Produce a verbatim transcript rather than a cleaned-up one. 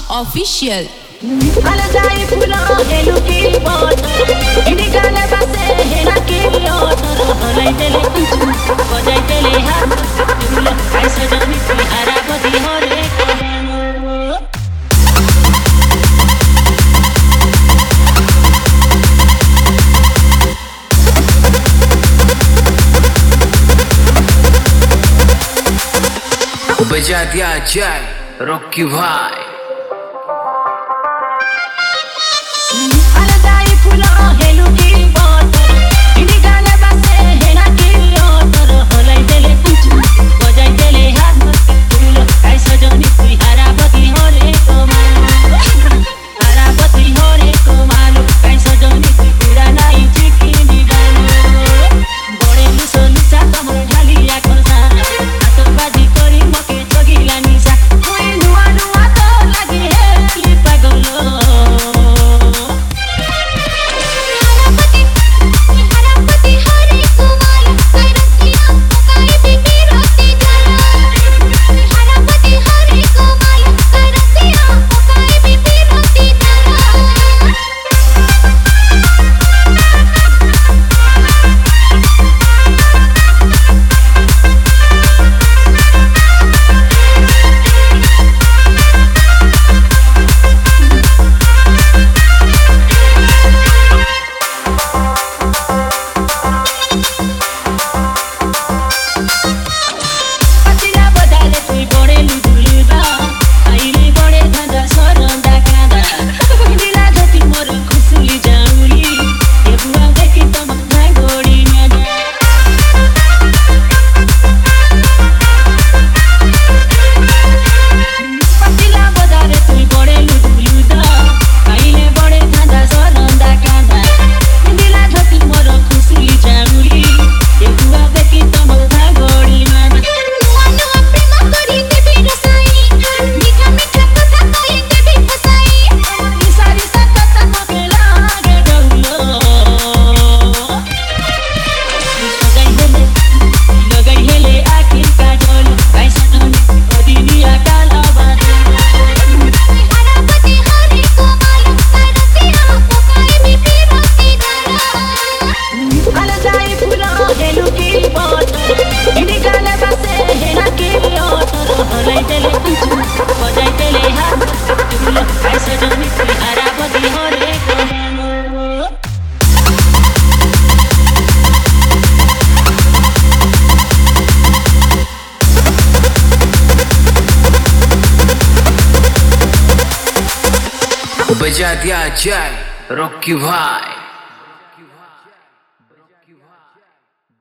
Official. Alazai pula helu ki botar, indigale base hela ki botar. Alai dele kuchu, bajai dele hat, pula kaisa jani ki arabati hore kamo. बजा दिया जाए Rocky भाई। Alazai pula helu ki botar, indigale base hela ki botar. Alai dele kuchu, bajai dele hat, pula kaisa jani ki arabati hore kamo. Arabati hore kamo, kaisa jani ki pura nai chiki nidano. Bore luso lusa kamo dhaliya korsa, ato baji kori moke jogila nisa. Moi nuwa nuwa to lagi heli pagolo. हरापति हरापति हरे कुमार करसिया पुकारे बिबी रोती जाला हरापति हरे कुमार करसिया पुकारे बिबी रोती जाला Patila badale tui bore luduluda, aile bore dhanda soronda kada. Dila jati mor khusuli jauli, ye bua dekhi tom na godi nada. Patila badale tui bore luduluda, aile bore dhanda soronda kada. Dila jati mor khusuli jauli, ye bua dekhi tom na godi nada. नुआ नुआ प्रेम करी देबी रसाई मीठा मीठा कथा कही देबी फसाई सारी सतत मोके लागे डौलो लगाई हेले लगाई हेले आखिर काजल कैसा ढोली ओदिनिया काला बादल हरापति हरे कुमार करसिया पुकारे बिबी रोती जाला अलजाई फुला हेलु की बोतल इंडिकाले बसे हेला की बोतल हलाई देले कुछु बजाई देले हाथ तुला कैसा जानी की हराबती हरे कमो बजा दिया जाए रॉकी भाई।